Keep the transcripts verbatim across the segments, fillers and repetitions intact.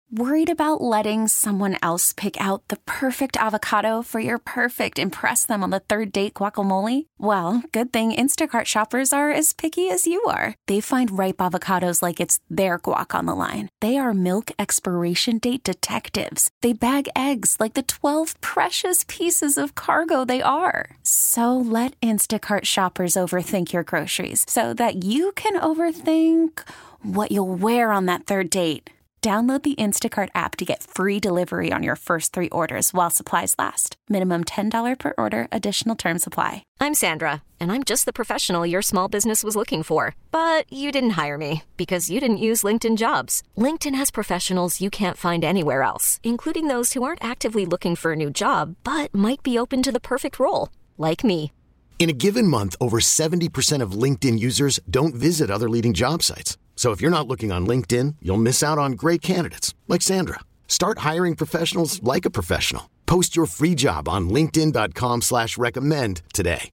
Worried about letting someone else pick out the perfect avocado for your perfect impress them on the third date guacamole? Well, good thing Instacart shoppers are as picky as you are. They find ripe avocados like it's their guac on the line. They are milk expiration date detectives. They bag eggs like the twelve precious pieces of cargo they are. So let Instacart shoppers overthink your groceries so that you can overthink what you'll wear on that third date. Download the Instacart app to get free delivery on your first three orders while supplies last. Minimum ten dollars per order. Additional terms apply. I'm Sandra, and I'm just the professional your small business was looking for. But you didn't hire me because you didn't use LinkedIn Jobs. LinkedIn has professionals you can't find anywhere else, including those who aren't actively looking for a new job, but might be open to the perfect role, like me. In a given month, over seventy percent of LinkedIn users don't visit other leading job sites. So if you're not looking on LinkedIn, you'll miss out on great candidates like Sandra. Start hiring professionals like a professional. Post your free job on linkedin.com slash recommend today.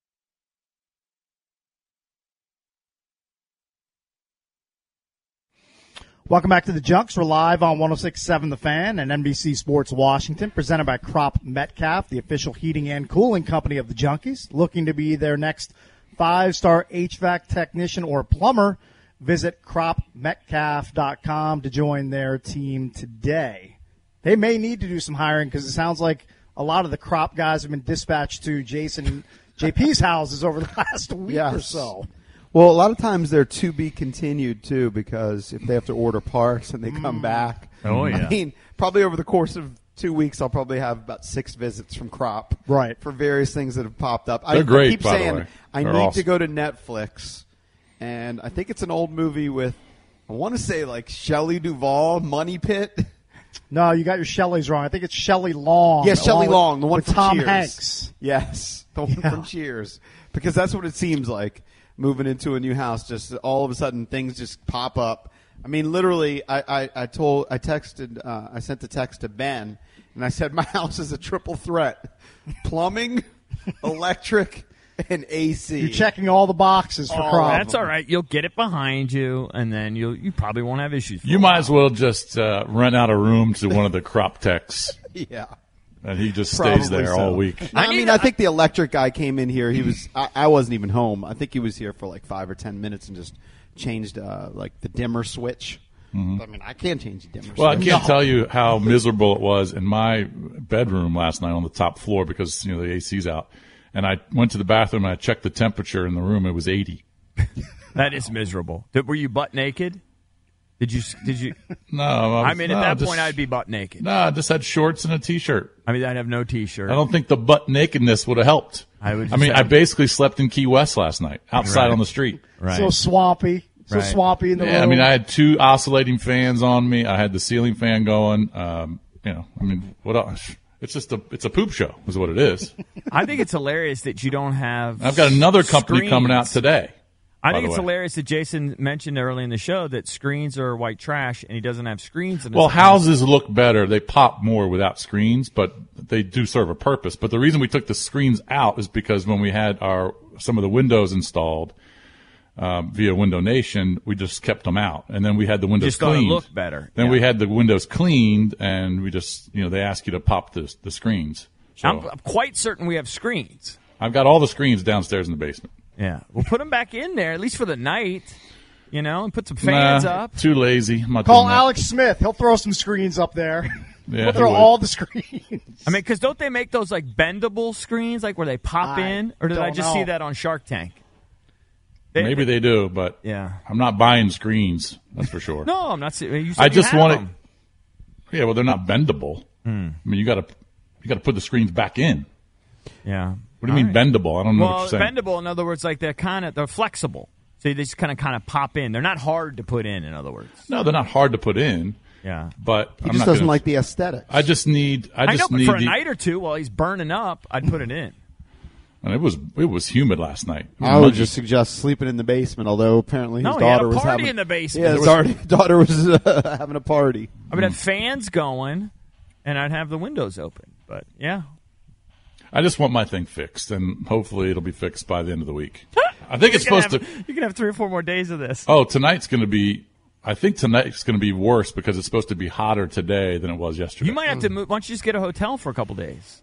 Welcome back to the Junks. We're live on one oh six point seven The Fan and N B C Sports Washington, presented by Crop Metcalf, the official heating and cooling company of the Junkies. Looking to be their next five-star H V A C technician or plumber? Visit crop metcalf dot com to join their team today. They may need to do some hiring because it sounds like a lot of the crop guys have been dispatched to Jason J P's houses over the last week yes. or so. Well, a lot of times they're to be continued, too, because if they have to order parts and they come mm. back. Oh, yeah. I mean, probably over the course of two weeks, I'll probably have about six visits from Crop. Right. For various things that have popped up. They're I, great, I keep by saying, the way. I They're need awesome. to go to Netflix. And I think it's an old movie with, I want to say, like, Shelley Duvall, Money Pit. No, you got your Shelley's wrong. I think it's Shelley Long. Yes, Shelley with, Long, the one with from Tom Cheers. Hanks. Yes, the one Yeah. from Cheers. Because that's what it seems like, moving into a new house. Just all of a sudden, things just pop up. I mean, literally, I, I, I told, I texted, uh, I sent a text to Ben, and I said, my house is a triple threat. Plumbing, electric, and A C. You're checking all the boxes for Oh, Crop. that's all right. You'll get it behind you, and then you'll you probably won't have issues. For You a might while. as well just uh, rent out a room to one of the crop techs, Yeah. and he just Probably stays there so. all week. I, I need mean, to- I think the electric guy came in here. He was, I, I wasn't even home. I think he was here for like five or ten minutes and just changed uh, like the dimmer switch. Mm-hmm. I mean, I can't change the dimmer Well, I switch. can't tell you how miserable it was in my bedroom last night on the top floor because you know the A C's out, and I went to the bathroom and I checked the temperature in the room. It was eighty. That is miserable. Did, were you butt naked? Did you? Did you? No, I, was, I mean, at no, that just, point, I'd be butt naked. No, I just had shorts and a t-shirt. I mean, I'd have no T-shirt. I don't think the butt nakedness would have helped. I would. I just mean, have- I basically slept in Key West last night, outside Right. on the street. Right. So swampy. So Right. swampy in the Yeah, room. I mean, I had two oscillating fans on me. I had the ceiling fan going. Um, you know, I mean, what else? It's just a it's a poop show, is what it is. I think it's hilarious that you don't have. I've got another company screens. coming out today. I by think the it's way. hilarious that Jason mentioned early in the show that screens are white trash, and he doesn't have screens. In his Well, house. houses look better. They pop more without screens, but they do serve a purpose. But the reason we took the screens out is because when we had our some of the windows installed um, via Window Nation, we just kept them out, and then we had the windows Just thought it cleaned. looked better. Then Yeah. we had the windows cleaned, and we just you know they ask you to pop the the screens. So I'm, I'm quite certain we have screens. I've got all the screens downstairs in the basement. Yeah, we'll put them back in there at least for the night, you know, and put some fans Nah, up. Too lazy. I'm not Call doing that. Alex Smith. He'll throw some screens up there. Yeah, He'll he throw would. all the screens. I mean, because don't they make those like bendable screens, like where they pop I in, or did I don't just know. see that on Shark Tank? They- Maybe they do, but Yeah. I'm not buying screens. That's for sure. No, I'm not. se- You said I you just have want it. them. Yeah, well, they're not bendable. Hmm. I mean, you got to you got to put the screens back in. Yeah. What do you mean bendable? I don't know Well, what you're saying. bendable, in other words, like they're kind of they're flexible, so they just kind of kind of pop in. They're not hard to put in. In other words. No, they're not hard to put in. Yeah. But He I'm just not doesn't gonna, like the aesthetic. I just need. I I, just know, but need for a the. night or two while he's burning up, I'd put it in. And it was it was humid last night. It was I would muggy. just suggest sleeping in the basement, although apparently his No, he had a daughter was party having in the basement. Yeah, his There was- daughter, daughter was uh, having a party. I would have fans going, and I'd have the windows open. But yeah, I just want my thing fixed, and hopefully it'll be fixed by the end of the week. I think it's You're gonna supposed have- to. You can have three or four more days of this. Oh, tonight's going to be I think tonight's going to be worse because it's supposed to be hotter today than it was yesterday. You might have to move. Why don't you just get a hotel for a couple days?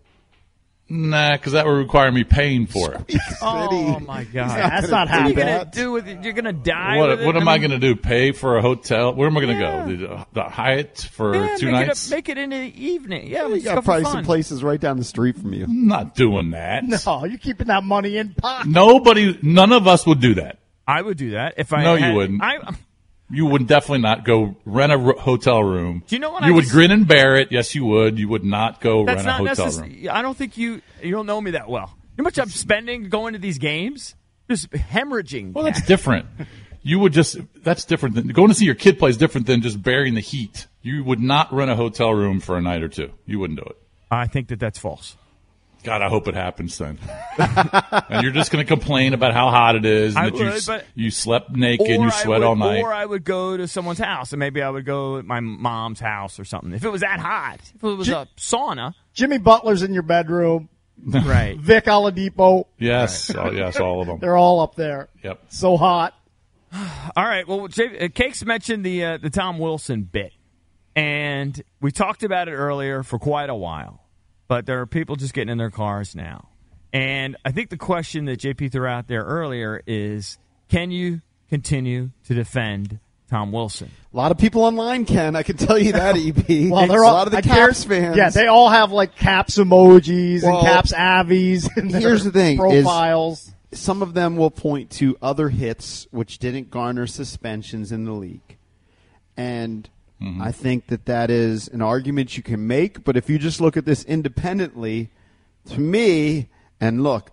Nah, because that would require me paying for it. Oh, my God. That's not What are you happening. going to do with it? You're going to die What, with it? what am I I mean, going to do? Pay for a hotel? Where am I going to Yeah. go? The, the Hyatt for yeah, two make nights? It a, make it in the evening. Yeah, You let's got go for probably fun. some places right down the street from you. I'm not doing that. No, you're keeping that money in pocket. Nobody, none of us would do that. I would do that if I No, had, you wouldn't. I, You would definitely not go rent a r- hotel room. Do you know what You I would just- grin and bear it. Yes, you would. You would not go That's rent not a hotel room. necessary. I don't think you you don't know me that well. You know how much I'm spending going to these games? Just hemorrhaging. Well, that's cash. different. You would just, that's different than, going to see your kid play is different than just bearing the heat. You would not rent a hotel room for a night or two. You wouldn't do it. I think that that's false. God, I hope it happens then. And you're just going to complain about how hot it is and I that you, would, s- but- you slept naked and Or you I sweat would- all night. Or I would go to someone's house, and maybe I would go at my mom's house or something. If it was that hot, if it was Ji- a sauna, Jimmy Butler's in your bedroom. right? Vic Oladipo, Yes, oh, yes, all of them. they're all up there. Yep. So hot. All right. Well, Jay, uh, Cakes mentioned the uh, the Tom Wilson bit, and we talked about it earlier for quite a while. But there are people just getting in their cars now, and I think the question that J P threw out there earlier is: can you continue to defend Tom Wilson? A lot of people online can. I can tell you that, E P. Well, they're a all, lot of the I Caps guarantee- fans. Yeah, they all have like Caps emojis Well, and Caps avies. In their here's the thing, is- profiles. Some of them will point to other hits which didn't garner suspensions in the league. And I think that that is an argument you can make. But if you just look at this independently, to me, and look,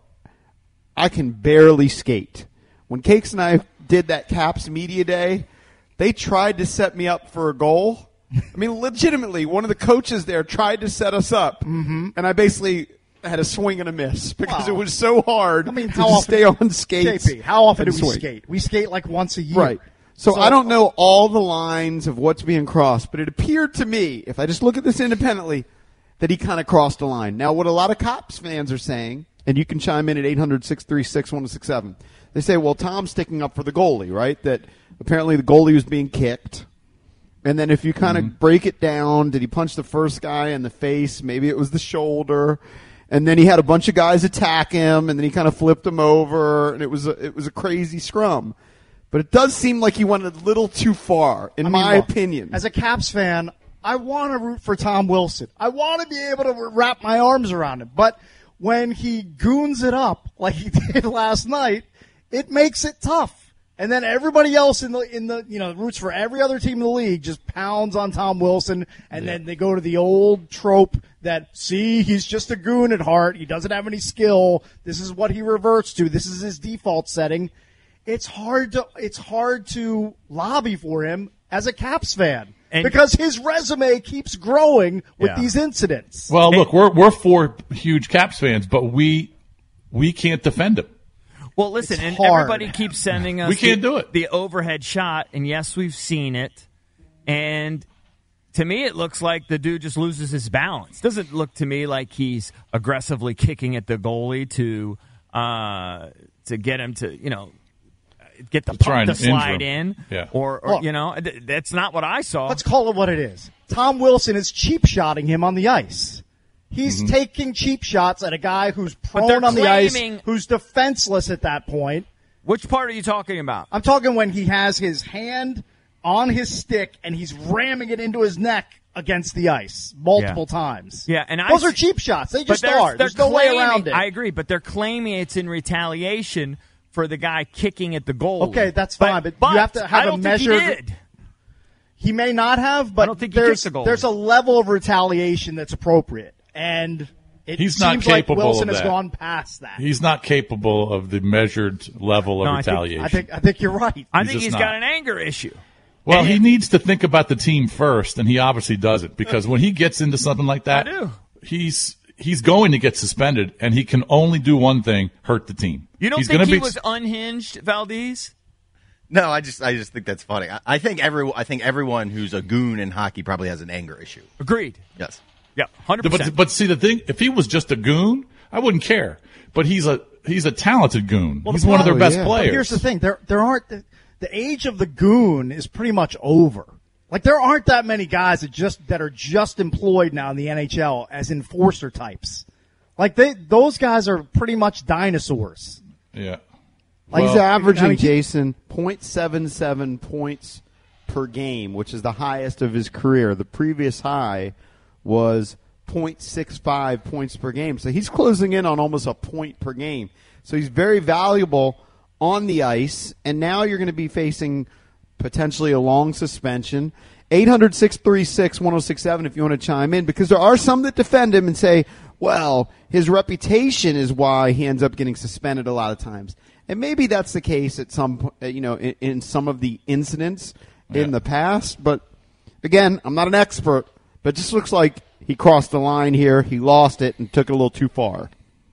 I can barely skate. When Cakes and I did that Caps media day, they tried to set me up for a goal. I mean, legitimately, one of the coaches there tried to set us up. Mm-hmm. And I basically had a swing and a miss because Wow. it was so hard I mean, to how just often- stay on skates. J P, how often do and we swing. skate? We skate like once a year. Right. So, I don't know all the lines of what's being crossed, but it appeared to me, if I just look at this independently, that he kind of crossed a line. Now, what a lot of Cops fans are saying, and you can chime in at eight hundred, six three six, one oh six seven, they say, well, Tom's sticking up for the goalie, right? That apparently the goalie was being kicked. And then if you kind of Mm-hmm. break it down, did he punch the first guy in the face? Maybe it was the shoulder. And then he had a bunch of guys attack him, and then he kind of flipped him over, and it was a, it was a crazy scrum. But it does seem like he went a little too far, in I mean, my look, opinion. As a Caps fan, I want to root for Tom Wilson. I want to be able to wrap my arms around him. But when he goons it up like he did last night, it makes it tough. And then everybody else in the in the you know roots for every other team in the league just pounds on Tom Wilson, and then they go to the old trope that see he's just a goon at heart. He doesn't have any skill. This is what he reverts to. This is his default setting. It's hard to it's hard to lobby for him as a Caps fan And- because his resume keeps growing with Yeah. these incidents. Well, look, we're we're four huge Caps fans, but we we can't defend him. Well, listen, It's and hard. everybody keeps sending us We can't the, do it. the overhead shot, and yes, we've seen it. And to me, it looks like the dude just loses his balance. Doesn't look to me like he's aggressively kicking at the goalie to uh, to get him to, you know, get the try puck to and injure slide him. in. Yeah. Or, or Look. you know, th- that's not what I saw. Let's call it what it is. Tom Wilson is cheap shotting him on the ice. He's Mm-hmm. taking cheap shots at a guy who's they're prone on the ice, claiming- who's defenseless at that point. Which part are you talking about? I'm talking when he has his hand on his stick and he's ramming it into his neck against the ice multiple Yeah. times. Yeah, and I those are s- cheap shots. They But just they're- are. they're There's no way claiming- around it. I agree, but they're claiming it's in retaliation for the guy kicking at the goal. Okay, that's fine, but you have to have I don't a think he measured- did. He may not have, but I don't think he there's kicked the goal. there's a level of retaliation that's appropriate, and it He's not seems like capable Wilson of has that. gone past that. He's not capable of the measured level of No, I think- retaliation. I think I think you're right. I He's think just he's not. got an anger issue. Well, And- he needs to think about the team first, and he obviously doesn't because when he gets into something like that, I do. he's he's going to get suspended, and he can only do one thing: hurt the team. You don't he's think gonna he be, was unhinged, Valdez? No, I just I just think that's funny. I, I think every I think everyone who's a goon in hockey probably has an anger issue. Agreed. Yes. Yeah, hundred But percent. but see the thing, if he was just a goon, I wouldn't care. But he's a he's a talented goon. he's one of their oh, best yeah. players. But here's the thing: there there aren't the age of the goon is pretty much over. Like, there aren't that many guys that just that are just employed now in the N H L as enforcer types. Like, they those guys are pretty much dinosaurs. Yeah. Like well, he's averaging, I mean, Jason, point seven seven points per game, which is the highest of his career. The previous high was point six five points per game. So he's closing in on almost a point per game. So he's very valuable on the ice, and now you're going to be facing potentially a long suspension. eight hundred, six three six, one oh six seven if you want to chime in, because there are some that defend him and say, well, his reputation is why he ends up getting suspended a lot of times. And maybe that's the case at some, you know, in, in some of the incidents yeah. in the past. But again, I'm not an expert, but it just looks like he crossed the line here. He lost it and took it a little too far.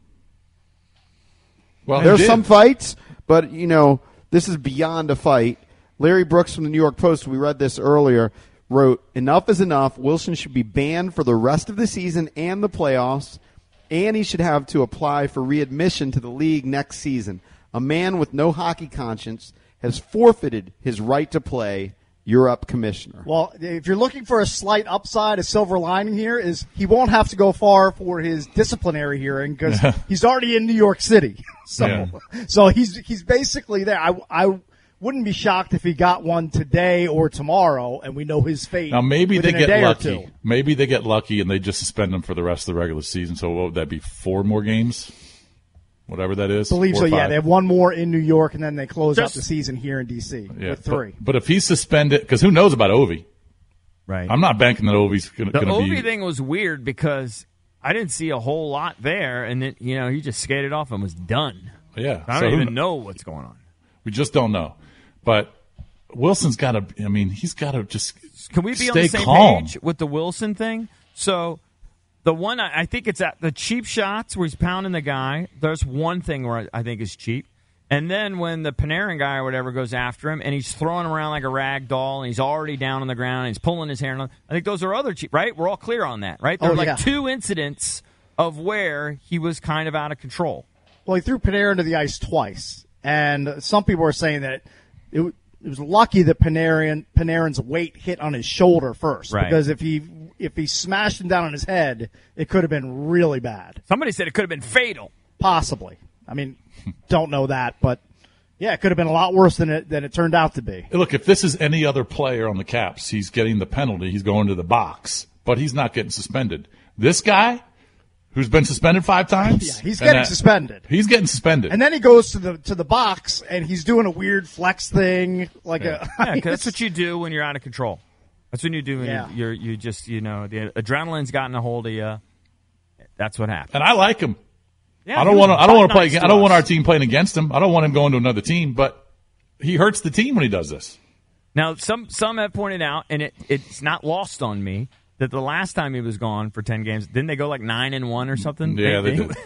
Well, there's some fights, but you know, this is beyond a fight. Larry Brooks from the New York Post, we read this earlier, wrote, "Enough is enough. Wilson should be banned for the rest of the season and the playoffs, and he should have to apply for readmission to the league next season. A man with no hockey conscience has forfeited his right to play. You're up, Commissioner." Well, if you're looking for a slight upside, a silver lining here is he won't have to go far for his disciplinary hearing because he's already in New York City. So, Yeah. so he's he's basically there. I I wouldn't be shocked if he got one today or tomorrow, and we know his fate. Now maybe they within a get day or lucky. two. Maybe they get lucky and they just suspend him for the rest of the regular season. So what would that be? Four more games, whatever that is. I believe Four so. or Yeah, five? they have one more in New York, and then they close out Just- the season here in D C Yeah, with three. But, but if he's suspended, because who knows about Ovi? Right. I'm not banking that Ovi's going The to Ovi be. thing was weird because I didn't see a whole lot there, and then you know he just skated off and was done. Yeah, I so don't who even kn- know what's going on. We just don't know. But Wilson's got to. I mean, he's got to just. Can we be stay on the same calm. page with the Wilson thing? So the one I, I think it's at the cheap shots where he's pounding the guy. There's one thing where I think is cheap. And then when the Panarin guy or whatever goes after him and he's throwing him around like a rag doll and he's already down on the ground and he's pulling his hair, and I think those are other cheap, right? We're all clear on that, right? There Oh, are like yeah. two incidents of where he was kind of out of control. Well, he threw Panarin to the ice twice, and some people are saying that it, w- it was lucky that Panarin Panarin's weight hit on his shoulder first, Right. because if he if he smashed him down on his head, it could have been really bad, Somebody said it could have been fatal. possibly. I mean, don't know that, but yeah, it could have been a lot worse than it than it turned out to be. Look, if this is any other player on the Caps, he's getting the penalty. He's going to the box, but he's not getting suspended. This guy, who's been suspended five times, Yeah, he's and getting that- suspended. He's getting suspended. And then he goes to the to the box and he's doing a weird flex thing, like Yeah. a. Yeah, 'cause that's what you do when you're out of control. That's when you do when Yeah. you're, you're you just you know the adrenaline's gotten a hold of you. That's what happens. and I like him. Yeah, I he don't was want to. I don't want to play. nice against, I don't want us. our team playing against him. I don't want him going to another team. But he hurts the team when he does this. Now, some some have pointed out, and it it's not lost on me, that the last time he was gone for ten games, didn't they go like nine and one or something? Yeah, they did.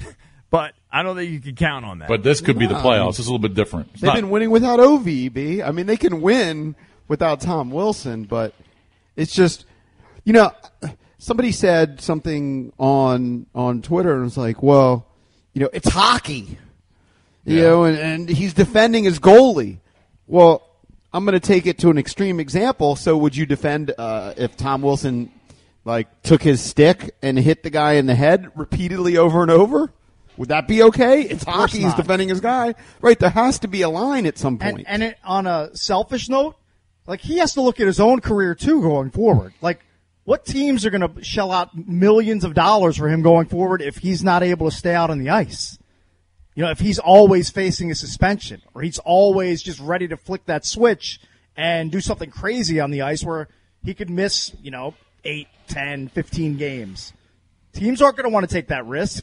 But I don't think you can count on that. But this could be the playoffs. It's a little bit different. It's They've not- been winning without O V, B. I mean, they can win without Tom Wilson, but it's just, you know, somebody said something on on Twitter and was like, well, you know, it's hockey, you Yeah. know, and, and he's defending his goalie. Well, I'm going to take it to an extreme example. So would you defend uh, if Tom Wilson, like, took his stick and hit the guy in the head repeatedly over and over? Would that be okay? It's course hockey. He's not. defending his guy. Right, there has to be a line at some point. And, and it, on a selfish note, like, he has to look at his own career too going forward. Like, what teams are going to shell out millions of dollars for him going forward if he's not able to stay out on the ice? You know, if he's always facing a suspension, or he's always just ready to flick that switch and do something crazy on the ice where he could miss, you know, eight, ten, fifteen games. Teams aren't going to want to take that risk.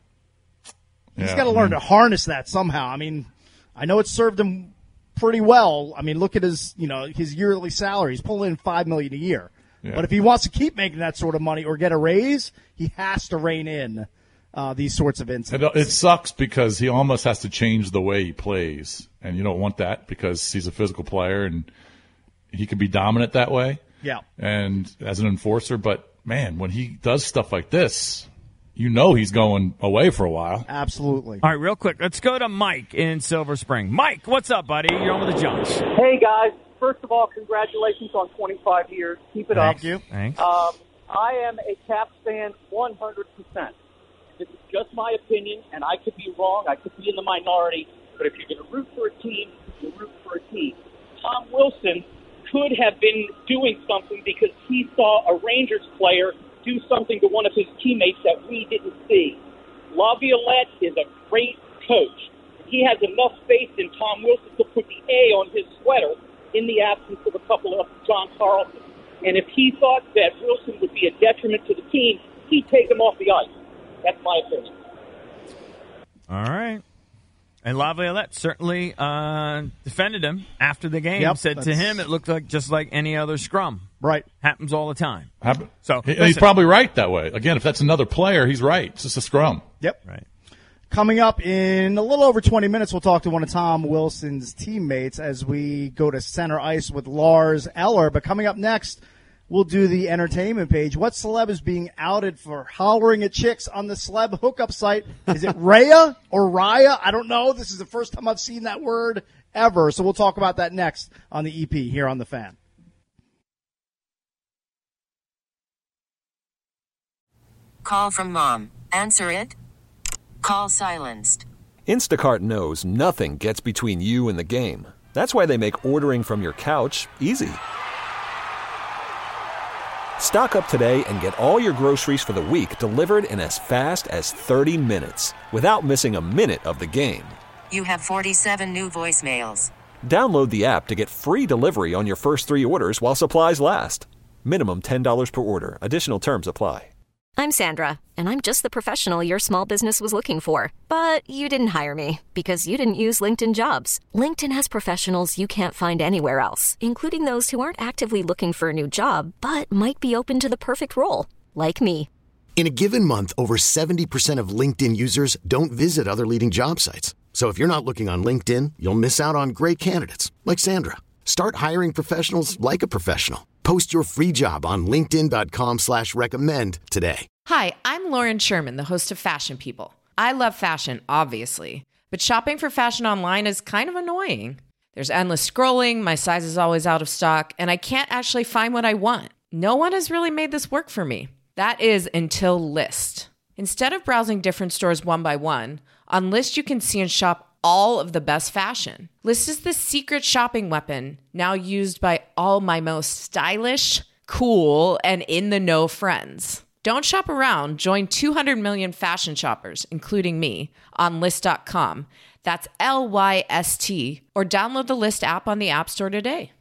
He's Yeah, got to I learn mean- to harness that somehow. I mean, I know it served him pretty well. I mean, look at his, you know, his yearly salary. He's pulling in five million dollars a year. Yeah. But if he wants to keep making that sort of money or get a raise, he has to rein in uh, these sorts of It, incidents. it sucks because he almost has to change the way he plays, and you don't want that because he's a physical player and he can be dominant that way. Yeah. And as an enforcer, but man, when he does stuff like this, you know he's going away for a while. Absolutely. All right, real quick, let's go to Mike in Silver Spring. Mike, what's up, buddy? You're on with the Junks. Hey, guys. First of all, congratulations on twenty-five years. Keep it Thank up. you. Thanks. Um, I am a Caps fan one hundred percent. This is just my opinion, and I could be wrong. I could be in the minority. But if you're going to root for a team, you root for a team. Tom Wilson could have been doing something because he saw a Rangers player do something to one of his teammates that we didn't see. Laviolette is a great coach. He has enough faith in Tom Wilson to put the A on his sweater in the absence of a couple of John Carlson. And if he thought that Wilson would be a detriment to the team, he'd take him off the ice. That's my opinion. All right. And Laviolette certainly uh, defended him after the game. Yep, said to that's- him it looked like just like any other scrum. Right. Happens all the time. Happen- So, He- he's listen. probably right that way. Again, if that's another player, he's right. It's just a scrum. Yep. Right. Coming up in a little over twenty minutes, we'll talk to one of Tom Wilson's teammates as we go to center ice with Lars Eller. But coming up next, we'll do the entertainment page. What celeb is being outed for hollering at chicks on the celeb hookup site? Is it Raya or Raya? I don't know. This is the first time I've seen that word ever. So we'll talk about that next on the E P here on The Fan. Call from mom. Answer it. Call silenced. Instacart knows nothing gets between you and the game. That's why they make ordering from your couch easy. Stock up today and get all your groceries for the week delivered in as fast as thirty minutes without missing a minute of the game. You have forty-seven new voicemails. Download the app to get free delivery on your first three orders while supplies last. Minimum ten dollars per order. Additional terms apply. I'm Sandra, and I'm just the professional your small business was looking for. But you didn't hire me because you didn't use LinkedIn Jobs. LinkedIn has professionals you can't find anywhere else, including those who aren't actively looking for a new job, but might be open to the perfect role, like me. In a given month, over seventy percent of LinkedIn users don't visit other leading job sites. So if you're not looking on LinkedIn, you'll miss out on great candidates like Sandra. Start hiring professionals like a professional. Post your free job on linkedin.com slash recommend today. Hi, I'm Lauren Sherman, the host of Fashion People. I love fashion, obviously, but shopping for fashion online is kind of annoying. There's endless scrolling, my size is always out of stock, and I can't actually find what I want. No one has really made this work for me. That is until Lyst. Instead of browsing different stores one by one, on Lyst you can see and shop all of the best fashion. Lyst is the secret shopping weapon now used by all my most stylish, cool, and in-the-know friends. Don't shop around. Join two hundred million fashion shoppers, including me, on Lyst dot com. That's L Y S T. Or download the Lyst app on the App Store today.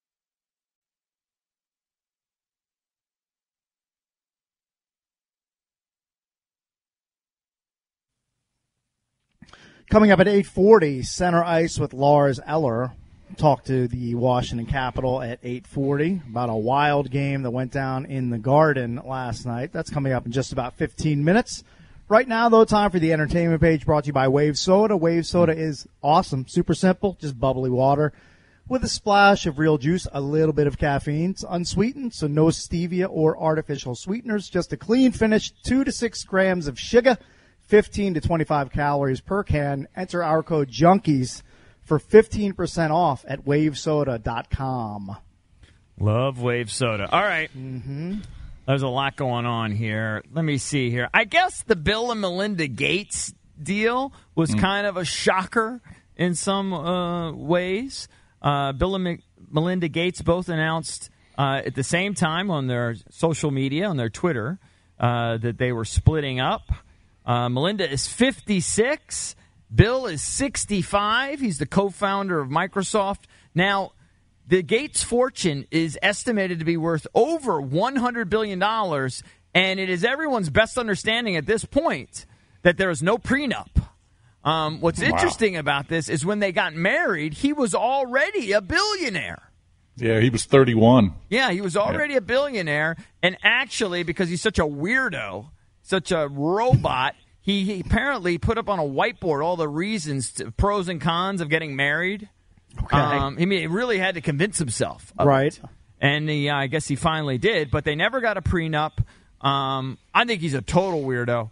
Coming up at eight forty, center ice with Lars Eller. Talk to the Washington Capitol at eight forty about a wild game that went down in the Garden last night. That's coming up in just about fifteen minutes. Right now, though, time for the entertainment page brought to you by Wave Soda. Wave Soda is awesome. Super simple, just bubbly water with a splash of real juice, a little bit of caffeine. It's unsweetened, so no stevia or artificial sweeteners. Just a clean finish, two to six grams of sugar, fifteen to twenty-five calories per can. Enter our code JUNKIES for fifteen percent off at wave soda dot com. Love Wave Soda. All right. Mm-hmm. There's a lot going on here. Let me see here. I guess the Bill and Melinda Gates deal was mm. kind of a shocker in some uh, ways. Uh, Bill and M- Melinda Gates both announced uh, at the same time on their social media, on their Twitter, uh, that they were splitting up. Uh, Melinda is fifty-six. Bill is sixty-five. He's the co-founder of Microsoft. Now, the Gates fortune is estimated to be worth over one hundred billion dollars, and it is everyone's best understanding at this point that there is no prenup. Um, what's wow. interesting about this is when they got married, he was already a billionaire. Yeah, he was thirty-one. Yeah, he was already yeah. a billionaire, and actually, because he's such a weirdo, such a robot, he, he apparently put up on a whiteboard all the reasons, to, pros and cons of getting married. Okay. Um, I mean, he really had to convince himself of right. it. And he, uh, I guess he finally did, but they never got a prenup. Um, I think he's a total weirdo.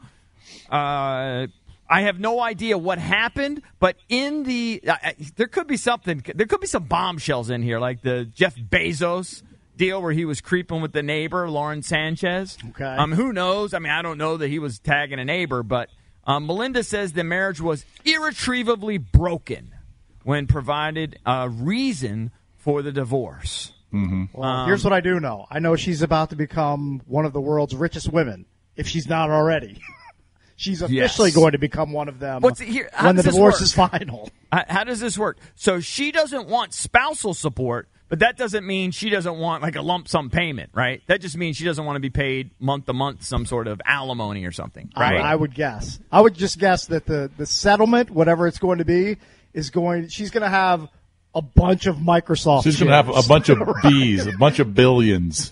Uh, I have no idea what happened, but in the uh, there could be something. There could be some bombshells in here, like the Jeff Bezos deal where he was creeping with the neighbor, Lauren Sanchez. Okay. Um, who knows? I mean, I don't know that he was tagging a neighbor, but um, Melinda says the marriage was irretrievably broken when provided a reason for the divorce. Mm-hmm. Well, Um, here's what I do know. I know she's about to become one of the world's richest women, if she's not already. She's officially Yes. going to become one of them What's it here? How when the does this divorce work? is final. Uh, How does this work? So she doesn't want spousal support, but that doesn't mean she doesn't want like a lump sum payment, right? That just means she doesn't want to be paid month to month some sort of alimony or something, right? I, I would guess. I would just guess that the, the settlement, whatever it's going to be, is going. She's going to have a bunch of Microsoft. She's going to have a shares. bunch of B's, a bunch of billions.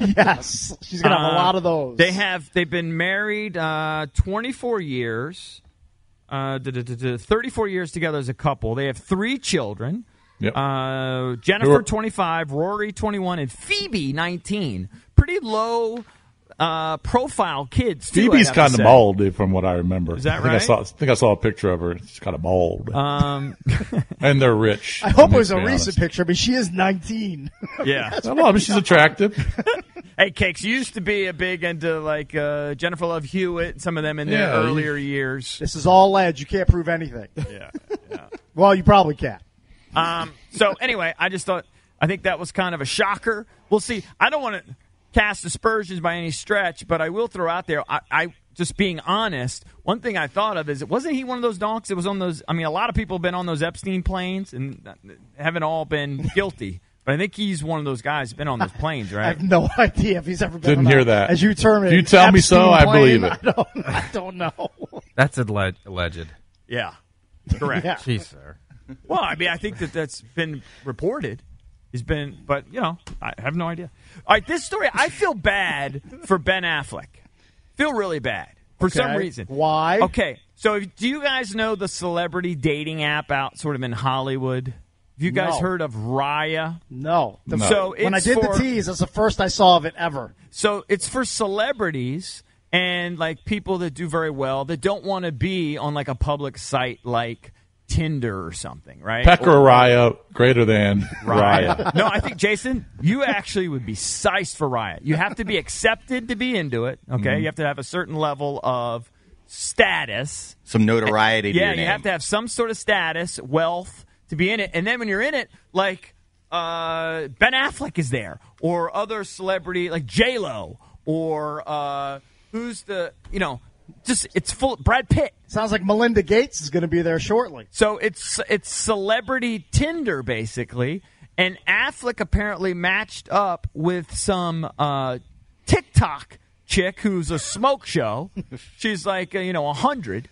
Yes, she's going to have a Uh, lot of those. They have. They've been married uh, twenty-four years, uh, duh, duh, duh, duh, thirty-four years together as a couple. They have three children. Yep. Uh, Who Jennifer, are- twenty-five, Rory, twenty-one, and Phoebe, nineteen. Pretty low uh, profile kids, too. Phoebe's I'd have to kind of say. bald, from what I remember. Is that I think I right? saw, I think I saw a picture of her. She's kind of bald. Um, and they're rich. I hope let it was me a be recent honest. picture, but she is nineteen. yeah. I don't know, but she's attractive. Hey, Cakes, you used to be a big into like uh, Jennifer Love Hewitt, some of them in their Yeah, you- earlier years. This is all alleged. You can't prove anything. Yeah, yeah. Well, you probably can. Um, so anyway, I just thought I think that was kind of a shocker. We'll see. I don't want to cast aspersions by any stretch, but I will throw out there. I, I just being honest. One thing I thought of is, wasn't he one of those donks that was on those? I mean, a lot of people have been on those Epstein planes and haven't all been guilty. But I think he's one of those guys who's been on those planes, I right? have no idea if he's ever been. Didn't on hear a- that. As you term it, You tell me so, Epstein I believe plane. it. I don't, I don't know. That's alleg- alleged. Yeah, correct. Yeah. Jeez, sir. Well, I mean, I think that that's been reported. He's been, but, you know, I have no idea. All right, this story, I feel bad for Ben Affleck. Feel really bad for some Okay. reason. Why? Okay, so do you guys know the celebrity dating app out sort of in Hollywood? Have you guys No. heard of Raya? No. The- No. So when I it's did for- the tease, that's the first I saw of it ever. So it's for celebrities and like people that do very well that don't want to be on like a public site like Tinder or something, right? Pecker Or- Raya greater than Raya. No, I think, Jason, you actually would be sized for Raya. You have to be accepted to be into it, okay? Mm-hmm. You have to have a certain level of status. Some notoriety to Yeah, your you name. have to have some sort of status, wealth to be in it. And then when you're in it, like uh, Ben Affleck is there, or other celebrity like J-Lo, or uh, who's the, you know, just it's full. Brad Pitt. Sounds like Melinda Gates is going to be there shortly. So it's it's celebrity Tinder basically, and Affleck apparently matched up with some uh, TikTok chick who's a smoke show. She's like uh, you know a hundred,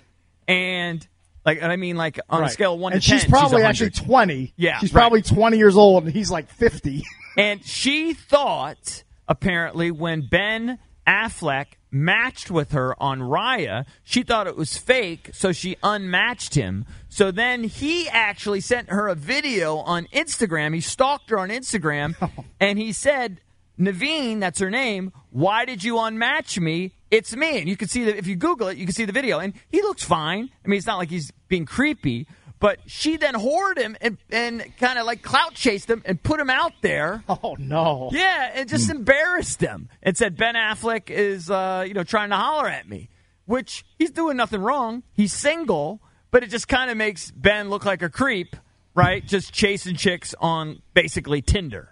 and like and I mean like on Right. a scale of one and to ten, she's probably a actually hundred. twenty. Yeah, she's right. probably twenty years old, and he's like fifty. And she thought apparently when Ben Affleck matched with her on Raya, she thought it was fake, so she unmatched him. So then he actually sent her a video on Instagram. He stalked her on Instagram, and he said, Naveen, that's her name, why did you unmatch me? It's me. And you can see that if you Google it, you can see the video. And he looks fine. I mean, it's not like he's being creepy. But she then whored him and, and kind of like clout chased him and put him out there. Oh, no. Yeah, and just embarrassed him and said Ben Affleck is, uh, you know, trying to holler at me, which he's doing nothing wrong. He's single, but it just kind of makes Ben look like a creep, right? Just chasing chicks on basically Tinder.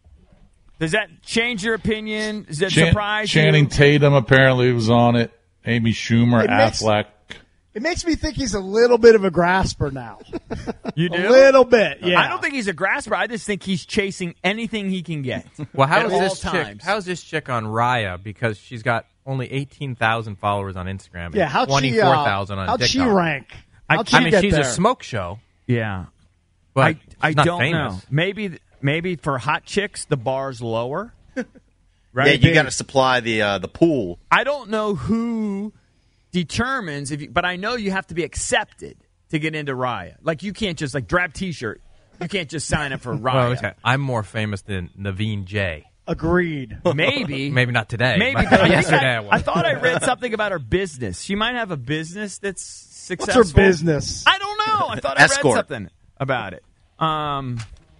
Does that change your opinion? Does that Chan- surprise Channing you? Tatum apparently was on it. Amy Schumer, It makes- Affleck. It makes me think he's a little bit of a grasper now. You do? A little bit, yeah. I don't think he's a grasper. I just think he's chasing anything he can get. Well, how at is all this times. chick? How is this chick on Raya? Because she's got only eighteen thousand followers on Instagram. And Yeah, how'd she, twenty-four uh, thousand on how'd TikTok. she rank? I- How'd she I mean, get she's there? a smoke show. Yeah. But I, I she's not don't famous. know. Maybe maybe for hot chicks the bar's lower. Right? Yeah, you got to supply the uh, the pool. I don't know who determines if you, but I know you have to be accepted to get into Raya. Like you can't just like drab T-shirt. You can't just sign up for Raya. Well, okay. I'm more famous than Naveen J. Agreed. Maybe. Maybe not today. Maybe. but But I, think yesterday. I, I thought I read something about her business. She might have a business that's What's successful. her business? I don't know. I thought I read Escort. something about it. Um,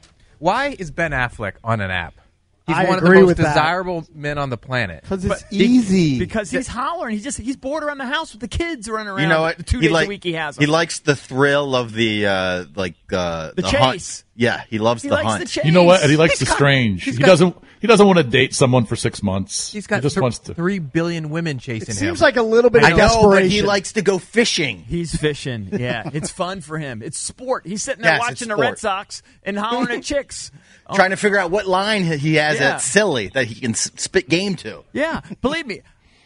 Why is Ben Affleck on an app? He's I one of agree the most with that. desirable men on the planet. Because it's Be- easy. Because he's hollering. He's just he's bored around the house with the kids running around. You know what? The two he days like- a week he has. He them. likes the thrill of the uh, like uh, The hunt. chase. Yeah, he loves He the likes hunt. the chase. You know what? And he likes He's the got- strange. He he's got- doesn't. He doesn't want to date someone for six months. He's got he just th- wants to. three billion women chasing It him. seems like a little bit I of know, but desperation. he likes to go fishing. He's fishing. Yeah, it's fun for him. It's sport. He's sitting there Yes, watching it's the Red sport. Sox and hollering at chicks. Oh, Trying to figure out what line he has Yeah. that's silly that he can s- spit game to. yeah, believe me.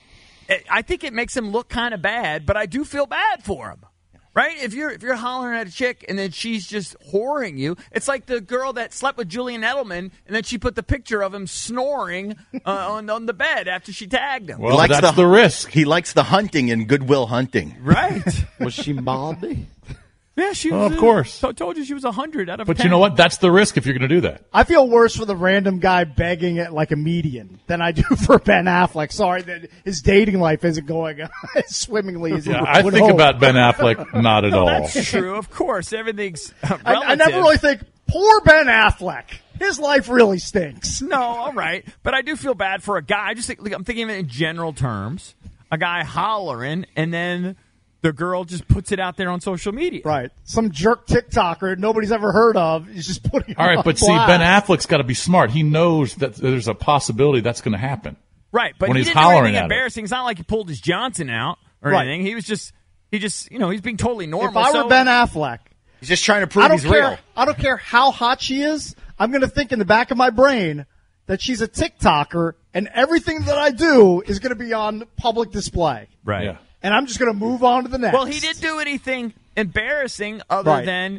I- I think it makes him look kind of bad, but I do feel bad for him. Right? If you're if you're hollering at a chick and then she's just whoring you, it's like the girl that slept with Julian Edelman and then she put the picture of him snoring uh, on on the bed after she tagged him. Well, he likes that's the risk. He likes the hunting and Goodwill Hunting. Right? Was she Maldi? Yeah, she Oh, was. of course. I told you she was a hundred out of. But ten. you know what? That's the risk if you're going to do that. I feel worse for the random guy begging at like a median than I do for Ben Affleck. Sorry that his dating life isn't going as swimmingly as Yeah, he I would think hope. about Ben Affleck not at all. That's true. Of course, everything's uh, I, I relative. never really think, poor Ben Affleck. His life really stinks. No, all right, but I do feel bad for a guy. I just think like, I'm thinking of it in general terms. A guy hollering, and then the girl just puts it out there on social media. Right. Some jerk TikToker nobody's ever heard of is just putting it All right, on but see, blast. Ben Affleck's got to be smart. He knows that there's a possibility that's going to happen. Right, but When he he's didn't do hollering anything at her. embarrassing. It's not like he pulled his Johnson out or Right. anything. He was just, he just, you know, he's being totally normal. If I were so- Ben Affleck, He's just trying to prove I don't he's care. real. I don't care how hot she is. I'm going to think in the back of my brain that she's a TikToker, and everything that I do is going to be on public display. right. Yeah. And I'm just going to move on to the next. Well, he didn't do anything embarrassing other Right. than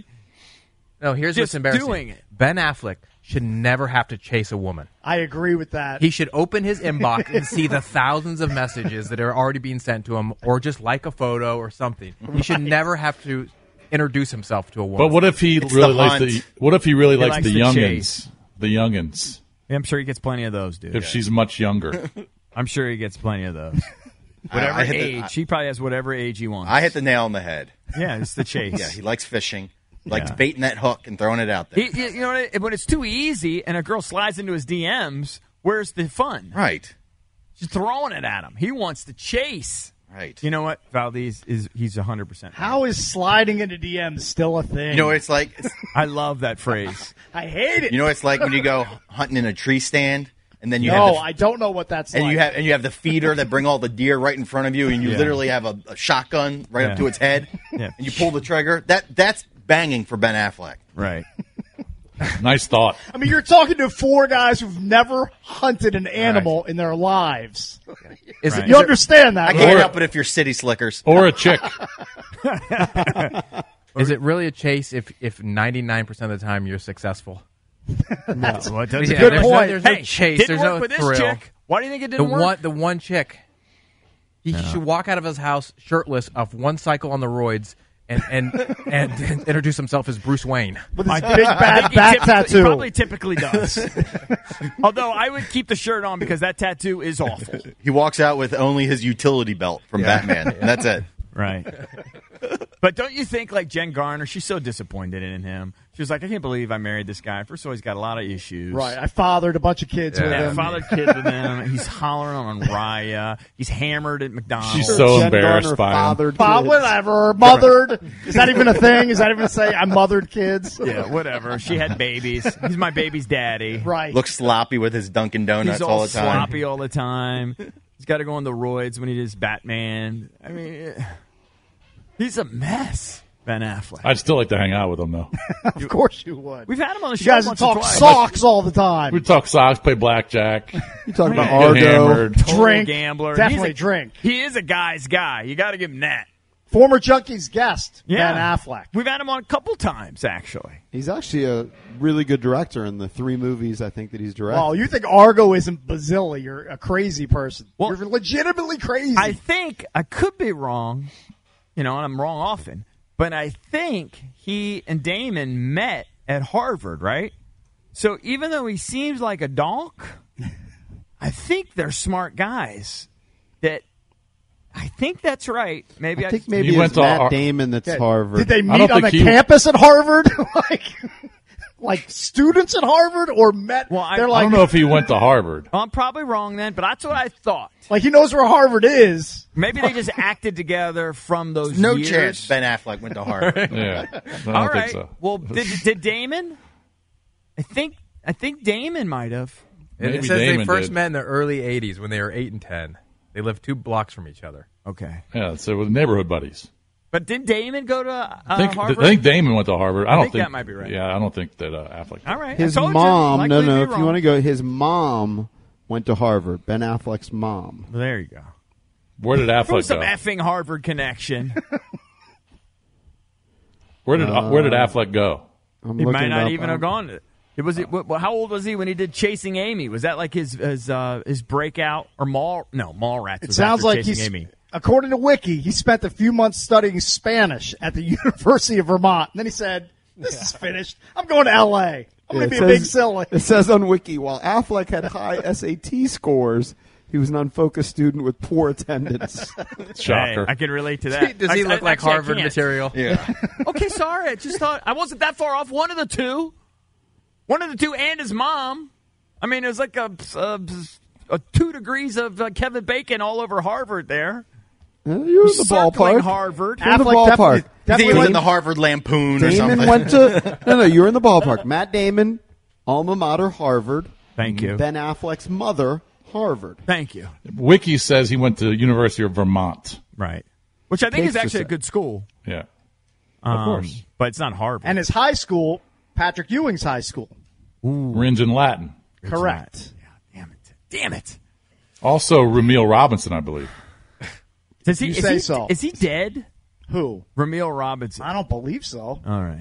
no, here's just what's embarrassing. doing it. Ben Affleck should never have to chase a woman. I agree with that. He should open his inbox and see the thousands of messages that are already being sent to him, or just like a photo or something. He should never have to introduce himself to a woman. But what if he It's really the likes hunt. the? What if he really He likes, likes the the youngins? chase. The youngins. Yeah, I'm sure he gets plenty of those, dude. If she's much younger. I'm sure he gets plenty of those. Whatever I hit the- age. he probably has whatever age he wants. I hit the nail on the head. Yeah, it's the chase. Yeah, he likes fishing, likes Yeah. baiting that hook and throwing it out there. He, he- you know, what? When it's too easy and a girl slides into his D Ms, where's the fun? Right, She's throwing it at him. He wants to chase. right. You know what? Valdez is he's one hundred percent. How is sliding into D Ms still a thing? You know what it's like? It's, I love that phrase. I hate it. you know what it's like when you go hunting in a tree stand, and then you no, have the, I don't know what that's and like. you have and you have the feeder that bring all the deer right in front of you, and you Yeah. literally have a, a shotgun right Yeah. up to its head, Yeah. and you pull the trigger. That that's banging for Ben Affleck. Right. Nice thought. I mean, you're talking to four guys who've never hunted an animal in their lives. is Right. it, You is it- understand that, I right? can't help it if you're city slickers. Or a chick. is it really a chase if if ninety-nine percent of the time you're successful? No, well, it doesn't- Yeah, Good there's point. No, there's no Hey, chase. didn't There's work no with this thrill. chick. Why do you think it The didn't work? one, the one chick. He should walk out of his house shirtless off one cycle on the roids and and and, introduce himself as Bruce Wayne. With his I big I bad think he back typically- tattoo. He probably typically does. Although I would keep the shirt on because that tattoo is awful. He walks out with only his utility belt from Batman, and that's it. Right. But don't you think, like Jen Garner, she's so disappointed in him. She was like, I can't believe I married this guy. First of all, he's got a lot of issues. Right. I fathered a bunch of kids with Yeah, him. fathered kids with him. He's hollering on Raya. He's hammered at McDonald's. She's so Jen embarrassed Garner by him. fathered But kids. whatever. Mothered. Is that even a thing? Is that even a say? I mothered kids. Yeah, whatever. She had babies. He's my baby's daddy. Right. Looks sloppy with his Dunkin' Donuts He's all, all the time. sloppy all the time. He's got to go on the roids when he does Batman. I mean, eh, he's a mess, Ben Affleck. I'd still like to hang out with him, though. Of course you would. We've had him on the You show guys once talk or twice. socks all the time. We'd talk socks, play blackjack. You talk about Get Argo. hammered. Total Drink. gambler. Definitely He's a- drink. He is a guy's guy. You got to give him that. Former Junkies guest, Yeah. Ben Affleck. We've had him on a couple times, actually. He's actually a really good director in the three movies I think that he's directed. Well, you think Argo isn't Bazilla. You're a crazy person. Well, You're legitimately crazy. I think I could be wrong, you know, and I'm wrong often, but I think he and Damon met at Harvard, right? So even though he seems like a donk, I think they're smart guys. That I think that's right. Maybe I, I think maybe He it's went to Matt Har- Damon that's Yeah. Harvard. Did they I meet don't on the think he- campus at Harvard? like, like students at Harvard or met? Well, I- they're I like, I don't know if he went to Harvard. I'm probably wrong then, but that's what I thought. like he knows where Harvard is. Maybe they just acted together from those No years. chance Ben Affleck went to Harvard. Yeah, I don't All think right. so. Well, did, did Damon? I think I think Damon might have. It, Maybe it says Damon they first did. met in the early eighties when they were eight and ten. They lived two blocks from each other. Okay. Yeah, so with neighborhood buddies. But did Damon go to uh, I think Harvard? I think Damon went to Harvard. I don't think that might be right. Yeah, I don't think that uh, Affleck. Did. All right. His I told mom, you, no, likely to no. be If wrong. you want to go, his mom went to Harvard. Ben Affleck's mom. There you go. Where did There Affleck was some go? effing Harvard connection. Where did uh, Where did Affleck go? I'm He looking might it not up. even have gone. To, it was. It, well, how old was he when he did Chasing Amy? Was that like his his uh, his breakout or Mall? No, Mallrats. It was sounds after like Chasing he's, Amy. according to Wiki, he spent a few months studying Spanish at the University of Vermont. And then he said, this is finished. I'm going to L A. I'm Yeah, going to it be a big says- silly. It says on Wiki, while Affleck had high S A T scores, he was an unfocused student with poor attendance. Shocker. Hey, I can relate to that. Does he I- look I- like actually, I Harvard can't. material? Yeah. Okay, sorry. I just thought I wasn't that far off. One of the two. One of the two and his mom. I mean, it was like a, a, a two degrees of uh, Kevin Bacon all over Harvard there. Uh, You're in the Circling ballpark. Harvard. You're in the Affleck ballpark. definitely- I think he definitely was in went- the Harvard Lampoon or Damon something. went to no, no. You're in the ballpark. Matt Damon, alma mater, Harvard. Thank you. Ben Affleck's mother, Harvard. Thank you. Wiki says he went to University of Vermont. Right. Which I think Takes is actually a us- good school. Yeah, Um, of course. But it's not Harvard. And his high school, Patrick Ewing's high school. Ringe in Latin. Correct. Yeah, damn it. Damn it. Also, Ramil Robinson, I believe. Does he, You is say he, so. Is he dead? Who? Ramil Robinson. I don't believe so. All right.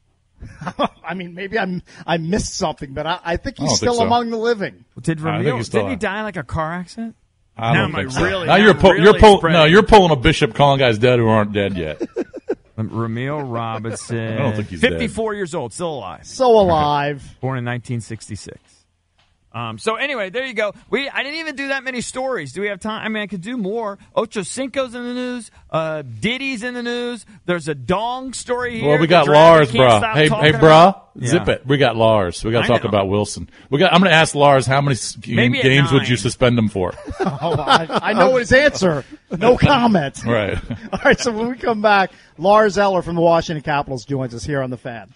I mean, maybe I'm I missed something, but I, I think I he's don't still think so. among the living. Did I think Ramil, he's still didn't he alive. die in like a car accident? I Now don't am I think so. really- now now you're I'm pull, really you're pull, spreading. no, you're pulling a bishop, calling guys dead who aren't dead yet. Ramil Robinson. I don't think he's dead. fifty-four years old, still alive. So alive. Born in nineteen sixty-six. Um, so anyway, there you go. We I didn't even do that many stories. Do we have time? I mean, I could do more. Ocho Cinco's in the news. Uh, Diddy's in the news. There's a Dong story here. Well, we The got driver Lars, can't bruh. stop Hey, talking hey, about- bruh. Zip Yeah. it. We got Lars. We got I to talk know. about Wilson. We got. I'm going to ask Lars how many s- Maybe at games would nine. you suspend him for? Oh, I, I know his answer. No comment. Right. All right, so when we come back, Lars Eller from the Washington Capitals joins us here on The Fan.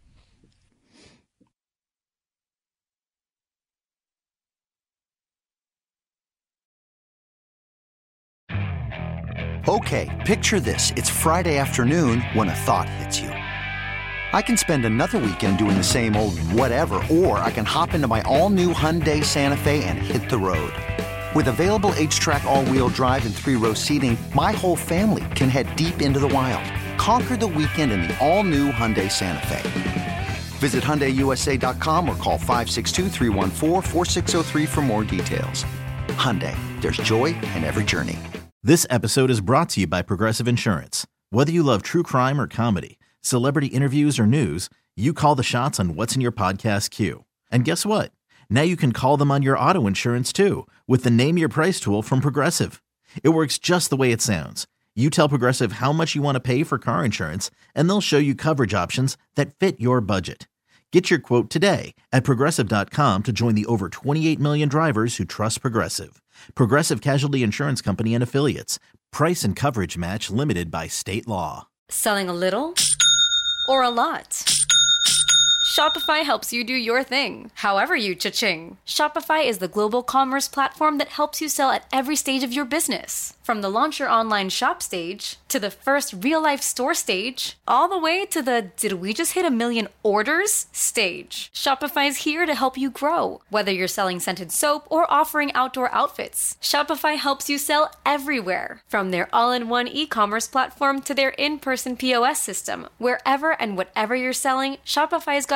Okay, picture this. It's Friday afternoon when a thought hits you. I can spend another weekend doing the same old whatever, or I can hop into my all-new Hyundai Santa Fe and hit the road. With available H-Track all-wheel drive and three-row seating, my whole family can head deep into the wild. Conquer the weekend in the all-new Hyundai Santa Fe. Visit Hyundai U S A dot com or call five six two, three one four, four six zero three for more details. Hyundai, there's joy in every journey. This episode is brought to you by Progressive Insurance. Whether you love true crime or comedy, celebrity interviews or news, you call the shots on what's in your podcast queue. And guess what? Now you can call them on your auto insurance too with the Name Your Price tool from Progressive. It works just the way it sounds. You tell Progressive how much you want to pay for car insurance, and they'll show you coverage options that fit your budget. Get your quote today at Progressive dot com to join the over twenty-eight million drivers who trust Progressive. Progressive Casualty Insurance Company and Affiliates. Price and coverage match limited by state law. Selling a little or a lot? Shopify helps you do your thing, however you cha-ching. Shopify is the global commerce platform that helps you sell at every stage of your business. From the launch your online shop stage, to the first real-life store stage, all the way to the did we just hit a million orders stage. Shopify's here to help you grow. Whether you're selling scented soap or offering outdoor outfits, Shopify helps you sell everywhere. From their all-in-one e-commerce platform to their in-person P O S system, wherever and whatever you're selling, Shopify's got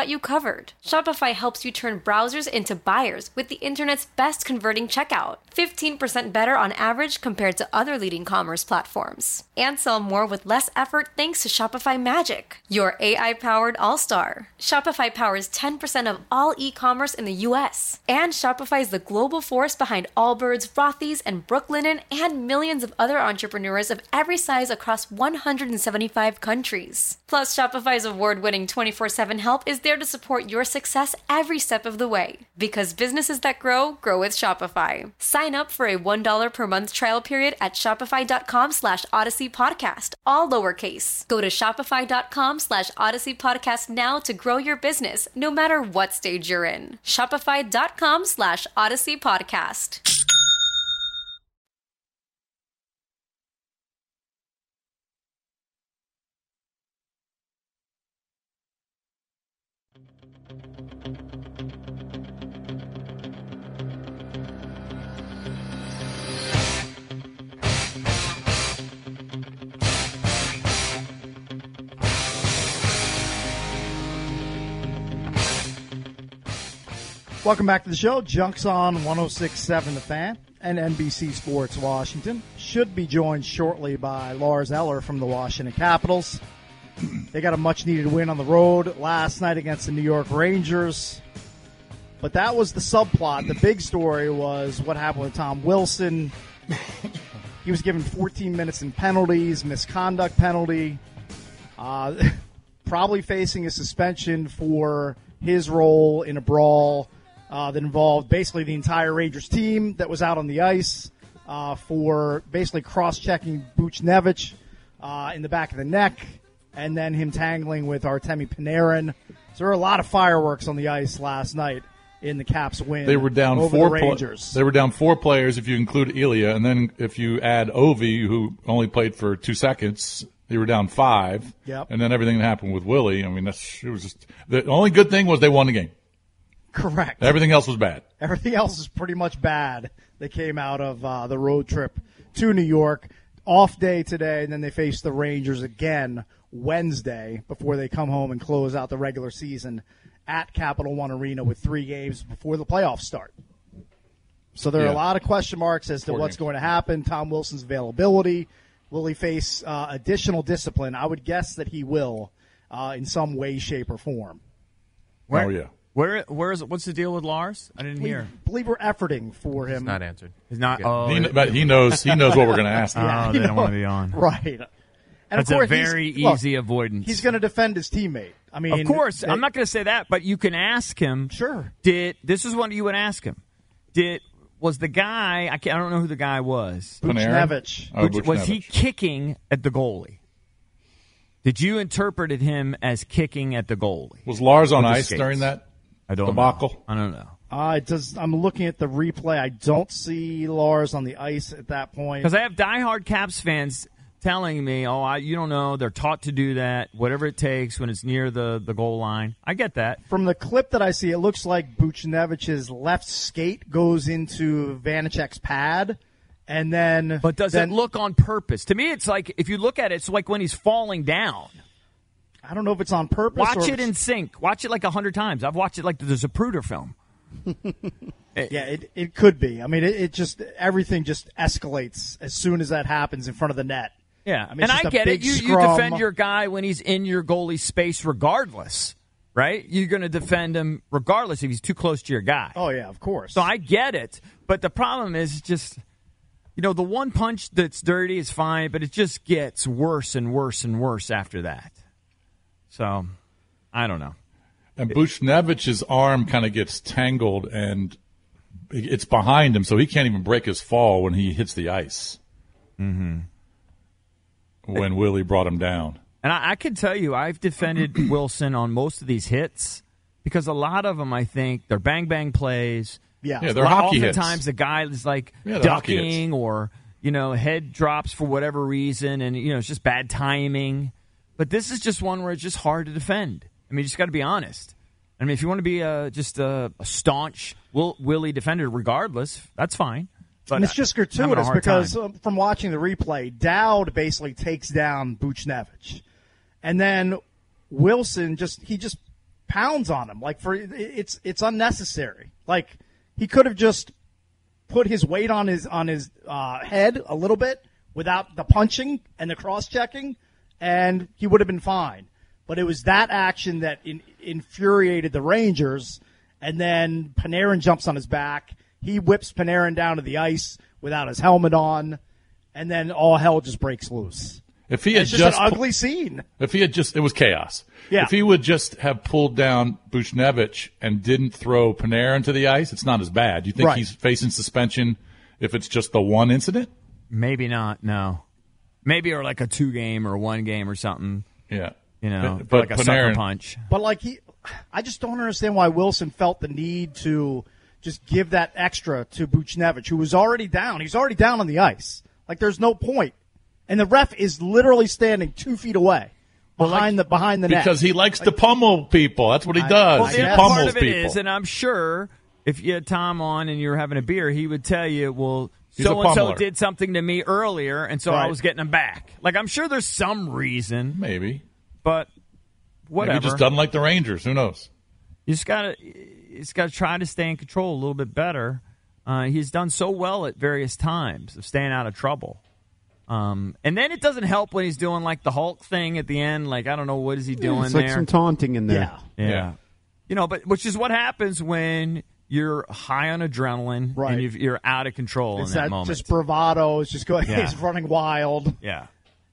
got you covered. Shopify helps you turn browsers into buyers with the internet's best converting checkout. fifteen percent better on average compared to other leading commerce platforms. And sell more with less effort thanks to Shopify Magic, your A I-powered all-star. Shopify powers ten percent of all e-commerce in the U S. And Shopify is the global force behind Allbirds, Rothy's, and Brooklinen, and millions of other entrepreneurs of every size across one hundred seventy-five countries. Plus, Shopify's award-winning twenty-four seven help is there to support your success every step of the way. Because businesses that grow, grow with Shopify. Sign up for a one dollar per month trial period at shopify.com slash Odyssey Podcast, all lowercase. Go to shopify.com slash Odyssey Podcast now to grow your business, no matter what stage you're in. Shopify.com slash Odyssey Podcast. Welcome back to the show. Junks on one oh six point seven The Fan and N B C Sports Washington. Should be joined shortly by Lars Eller from the Washington Capitals. They got a much-needed win on the road last night against the New York Rangers. But that was the subplot. The big story was what happened with Tom Wilson. He was given fourteen minutes in penalties, misconduct penalty, uh, probably facing a suspension for his role in a brawl Uh, that involved basically the entire Rangers team that was out on the ice uh, for basically cross-checking Buchnevich uh, in the back of the neck and then him tangling with Artemi Panarin. So there were a lot of fireworks on the ice last night in the Caps win. They were down over four the Rangers. Pl- they were down four players if you include Ilya, and then if you add Ovi, who only played for two seconds, they were down five. Yep. And then everything that happened with Willie, I mean, that's it was just the only good thing was they won the game. Correct. Everything else was bad. Everything else is pretty much bad that came out of uh, the road trip to New York. Off day today, and then they face the Rangers again Wednesday before they come home and close out the regular season at Capital One Arena with three games before the playoffs start. So there are Yeah. a lot of question marks as to Four what's games. going to happen. Tom Wilson's availability. Will he face uh, additional discipline? I would guess that he will uh, in some way, shape, or form. Where, oh, yeah. Where, where is it? What's the deal with Lars? I didn't We hear. believe we're efforting for him. It's not answered. He's not. Oh, He, but he knows he knows what we're going to ask him. Oh, they don't want to be on. Right. And That's of course, a very he's, look, easy avoidance. He's going to defend his teammate. I mean, of course, they- I'm not going to say that, but you can ask him. Sure. Did this is what you would ask him? Did was the guy? I, can't, I don't know who the guy was. Buchnevich. Oh, Buch- was he Buchnevich. kicking at the goalie? Did you interpreted him as kicking at the goalie? Was Lars on With the ice skates? during that I don't debacle? know. I don't know. Uh, it does. I'm looking at the replay. I don't see Lars on the ice at that point. Because I have diehard Caps fans telling me, "Oh, I, you don't know. They're taught to do that. Whatever it takes when it's near the, the goal line." I get that. From the clip that I see, it looks like Buchnevich's left skate goes into Vanacek's pad, and then. But does then, it look on purpose? To me, it's like if you look at it, it's like when he's falling down. I don't know if it's on purpose. Watch or if it in it's- sync. Watch it like a hundred times. I've watched it like the Zapruder film. Yeah, it it could be. I mean, it, it just everything just escalates as soon as that happens in front of the net. Yeah, I mean, it's and just I a get it. big You, you scrum. defend your guy when he's in your goalie space, regardless, right? You're going to defend him regardless if he's too close to your guy. Oh yeah, of course. So I get it, but the problem is just, you know, the one punch that's dirty is fine, but it just gets worse and worse and worse after that. So, I don't know. And Buchnevich's arm kind of gets tangled, and it's behind him, so he can't even break his fall when he hits the ice. Mm-hmm. When Willie brought him down. And I, I can tell you, I've defended Wilson on most of these hits because a lot of them, I think, they're bang-bang plays. Yeah, Yeah, they're hockey hits. Oftentimes the guy is like Yeah, they're hockey ducking or, you know, head drops for whatever reason, and, you know, it's just bad timing. But this is just one where it's just hard to defend. I mean, you just got to be honest. I mean, if you want to be uh, just a, a staunch Will, Willie defender regardless, that's fine. But and it's just I'm having a gratuitous hard because time. um, from watching the replay, Dowd basically takes down Buchnevich, and then Wilson just he just pounds on him. Like for it's it's unnecessary. Like he could have just put his weight on his on his uh, head a little bit without the punching and the cross checking, and he would have been fine. But it was that action that in, infuriated the Rangers, and then Panarin jumps on his back. He whips Panarin down to the ice without his helmet on, and then all hell just breaks loose. If he had it's just, just an ugly scene. If he had just, it was chaos. Yeah. If he would just have pulled down Buchnevich and didn't throw Panarin to the ice, it's not as bad. You think Right. he's facing suspension if it's just the one incident? Maybe not. No, maybe or like a two game or one game or something. Yeah, you know, But- but like a sucker Panarin- punch. But like he, I just don't understand why Wilson felt the need to just give that extra to Buchnevich, who was already down. He's already down on the ice. Like there's no point, and the ref is literally standing two feet away behind the behind the net because he likes to pummel people. That's what he I- does. Well, he the other part pummels of it people. is, and I'm sure if you had Tom on and you were having a beer, he would tell you, well, He's a so and so pummeler. did something to me earlier, and so I Right. was getting him back. Like I'm sure there's some reason, maybe, but whatever. Maybe he just doesn't like the Rangers. Who knows? You just gotta, he's got to try to stay in control a little bit better. Uh, he's done so well at various times of staying out of trouble. Um, and then it doesn't help when he's doing like the Hulk thing at the end. Like I don't know what is he doing it's there. like some taunting in there. Yeah. Yeah. You know, but which is what happens when you're high on adrenaline Right. and you've, you're out of control It's in that, that moment. just bravado. It's just going. Yeah. He's running wild. Yeah.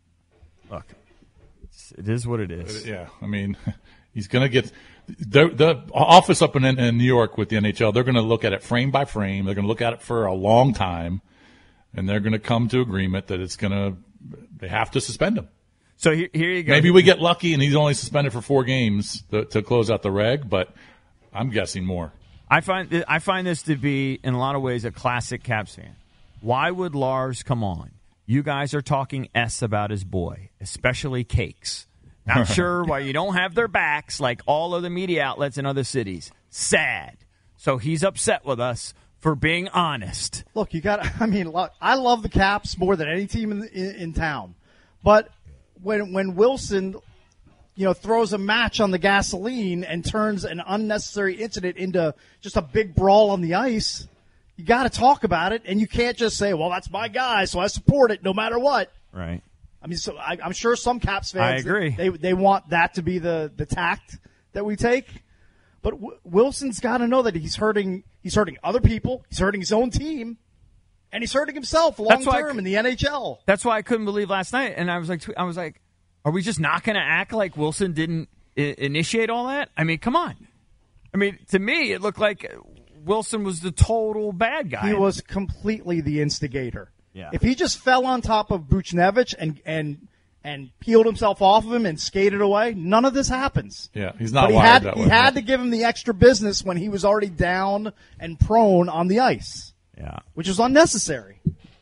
Look, it's, it is what it is. Yeah, I mean, he's going to get the, the office up in, in New York with the N H L. They're going to look at it frame by frame. They're going to look at it for a long time, and they're going to come to agreement that it's going to. They have to suspend him. So here, here you go. Maybe we get lucky and he's only suspended for four games to, to close out the reg, but I'm guessing more. I find I find this to be, in a lot of ways, a classic Caps fan. Why would Lars come on? You guys are talking S about his boy, especially Cakes. Not sure why you don't have their backs like all other media outlets in other cities. Sad. So he's upset with us for being honest. Look, you got. I mean, look, I love the Caps more than any team in, in, in town, but when when Wilson, you know, throws a match on the gasoline and turns an unnecessary incident into just a big brawl on the ice, you got to talk about it, and you can't just say, "Well, that's my guy, so I support it no matter what." Right. I mean, so I, I'm sure some Caps fans, I agree. They they want that to be the, the tact that we take, but w- Wilson's got to know that he's hurting. He's hurting other people. He's hurting his own team, and he's hurting himself long That's why I term c- in the N H L. That's why I couldn't believe last night, and I was like, I was like, are we just not going to act like Wilson didn't I- initiate all that? I mean, come on. I mean, to me, it looked like Wilson was the total bad guy. He was completely the instigator. Yeah. If he just fell on top of Buchnevich and and and peeled himself off of him and skated away, none of this happens. Yeah, he's not But he wired had that he way. had to give him the extra business when he was already down and prone on the ice. Yeah. Which is unnecessary.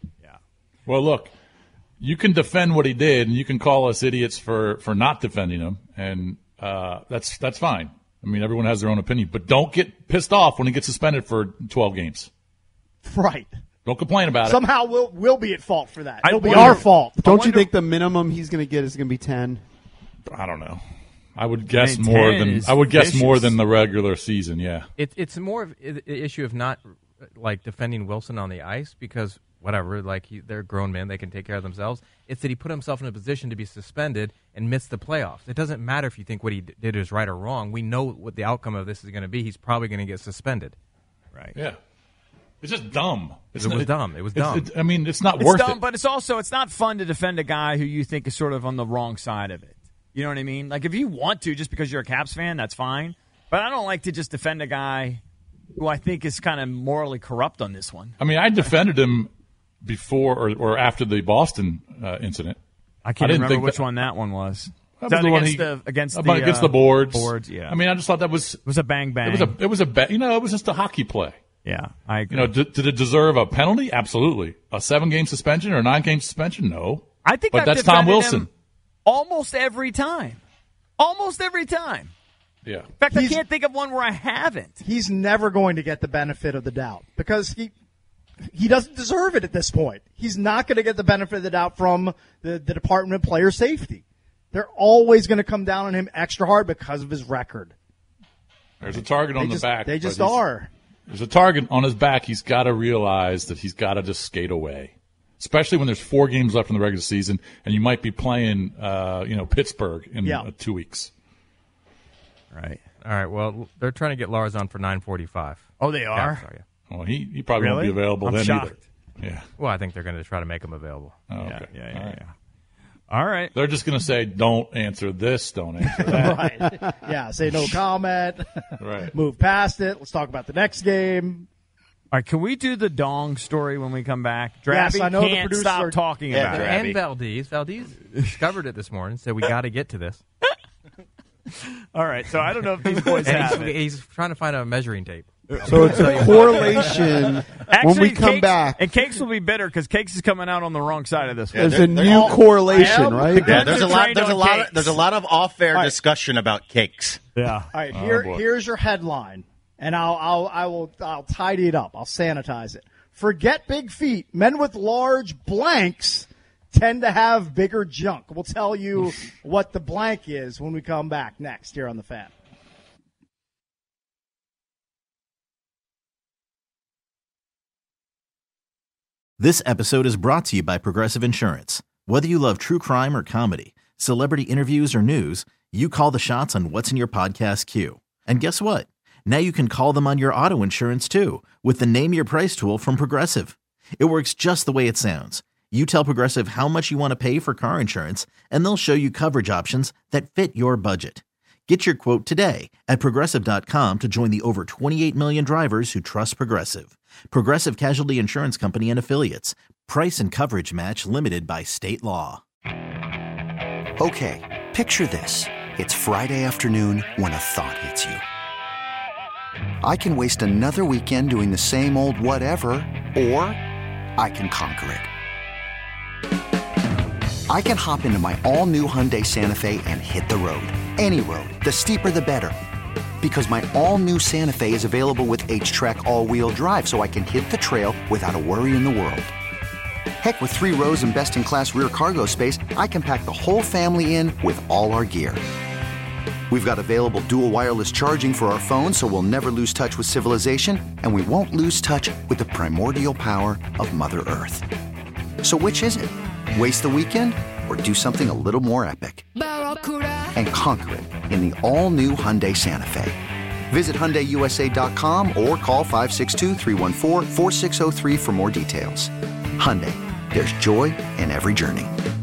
Well, look, you can defend what he did, and you can call us idiots for, for not defending him, and uh, that's that's fine. I mean, everyone has their own opinion, but don't get pissed off when he gets suspended for twelve games. Right. Don't complain about it. Somehow we'll we'll be at fault for that. I It'll be wonder- our fault. Don't you think the minimum he's going to get is going to be ten? I don't know. I would guess I mean, more ten than is I would guess more vicious. than the regular season. Yeah. It, it's more of an issue of not like defending Wilson on the ice because whatever, like he, they're grown men, they can take care of themselves. It's that he put himself in a position to be suspended and miss the playoffs. It doesn't matter if you think what he d- did is right or wrong. We know what the outcome of this is going to be. He's probably going to get suspended. Right. Yeah. It's just dumb. It's It was not- dumb. It was it's- dumb. it- I mean, it's not It's worth dumb, it. but it's also it's not fun to defend a guy who you think is sort of on the wrong side of it. You know what I mean? Like if you want to, just because you're a Caps fan, that's fine. But I don't like to just defend a guy who I think is kind of morally corrupt on this one. I mean, I defended him before or, or after the Boston uh, incident. I can't didn't remember think which that- one that one was. That Is that was the one against he- the against about- the against uh, the boards. Boards, yeah. I mean, I just thought that was it was a bang bang. It was a it was a bet. You know, it was just a hockey play. Yeah, I agree. You know, d- did it deserve a penalty? Absolutely. A seven game suspension or a nine game suspension? No. I think, but I've that's Tom defended Wilson. him almost every time. Almost every time. Yeah. In fact, I He's- can't think of one where I haven't. He's never going to get the benefit of the doubt because he he doesn't deserve it at this point. He's not going to get the benefit of the doubt from the, the Department of Player Safety. They're always going to come down on him extra hard because of his record. There's a target on they the just, back. They just but he's- are. There's a target on his back. He's got to realize that he's got to just skate away, especially when there's four games left in the regular season, and you might be playing, uh, you know, Pittsburgh in Yeah. uh, two weeks. Right. All right. Well, they're trying to get Lars on for nine forty-five. Oh, they are? Yeah, sorry, yeah. Well, he, he probably Really? won't be available I'm then shocked. either. Yeah. Well, I think they're going to try to make him available. Oh, okay. Yeah, yeah, yeah, All right. yeah. All right. They're just going to say, don't answer this, don't answer that. Right. Yeah, say no comment. Right. Move past it. Let's talk about the next game. All right, can we do the Dong story when we come back? Drabby Yes, I know the can't producers stop are- talking Yeah, about it. Drabby. And Valdez. Valdez discovered it this morning, said we got to get to this. All right, so I don't know if these boys And have he's, it. he's trying to find a measuring tape. So it's a correlation when we come Cakes, back. And Cakes will be bitter because Cakes is coming out on the wrong side of this one. There's a they're new all- correlation, am- right? Yeah, there's a lot. trained There's a on lot. Of, cakes. there's a lot of off-air right. discussion about cakes. Yeah. All right, here, boy. here's your headline, and I'll, I'll, I will, I'll tidy it up. I'll sanitize it. Forget big feet. Men with large blanks tend to have bigger junk. We'll tell you what the blank is when we come back next here on the Fan. This episode is brought to you by Progressive Insurance. Whether you love true crime or comedy, celebrity interviews or news, you call the shots on what's in your podcast queue. And guess what? Now you can call them on your auto insurance too with the Name Your Price tool from Progressive. It works just the way it sounds. You tell Progressive how much you want to pay for car insurance, and they'll show you coverage options that fit your budget. Get your quote today at Progressive dot com to join the over twenty-eight million drivers who trust Progressive. Progressive Casualty Insurance Company and Affiliates. Price and coverage match limited by state law. Okay, picture this. It's Friday afternoon when a thought hits you. I can waste another weekend doing the same old whatever, or I can conquer it. I can hop into my all-new Hyundai Santa Fe and hit the road. Any road. The steeper, the better. Because my all-new Santa Fe is available with H-Track all-wheel drive, so I can hit the trail without a worry in the world. Heck, with three rows and best-in-class rear cargo space, I can pack the whole family in with all our gear. We've got available dual wireless charging for our phones, so we'll never lose touch with civilization, and we won't lose touch with the primordial power of Mother Earth. So which is it? Waste the weekend or do something a little more epic? And conquer it in the all-new Hyundai Santa Fe. Visit Hyundai U S A dot com or call five six two, three one four, four six zero three for more details. Hyundai, there's joy in every journey.